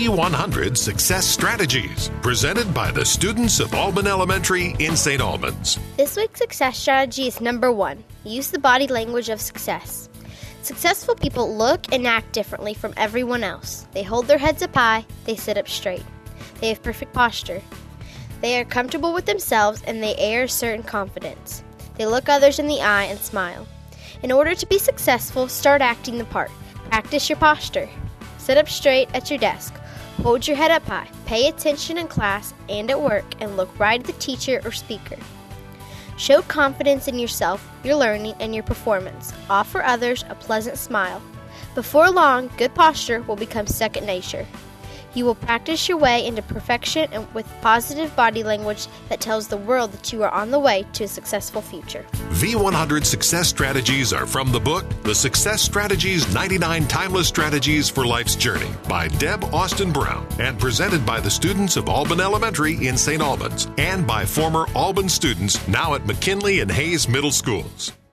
V100 Success Strategies, presented by the students of Albin Elementary in St. Albans. This week's success strategy is number 1. Use the body language of success. Successful people look and act differently from everyone else. They hold their heads up high, they sit up straight. They have perfect posture. They are comfortable with themselves and they air a certain confidence. They look others in the eye and smile. In order to be successful, start acting the part. Practice your posture. Sit up straight at your desk. Hold your head up high. Pay attention in class and at work and look right at the teacher or speaker. Show confidence in yourself, your learning, and your performance. Offer others a pleasant smile. Before long, good posture will become second nature. You will practice your way into perfection and with positive body language that tells the world that you are on the way to a successful future. V100 Success Strategies are from the book, The Success Strategies 99 Timeless Strategies for Life's Journey by Deb Austin Brown and presented by the students of Albin Elementary in St. Albans and by former Albin students now at McKinley and Hayes Middle Schools.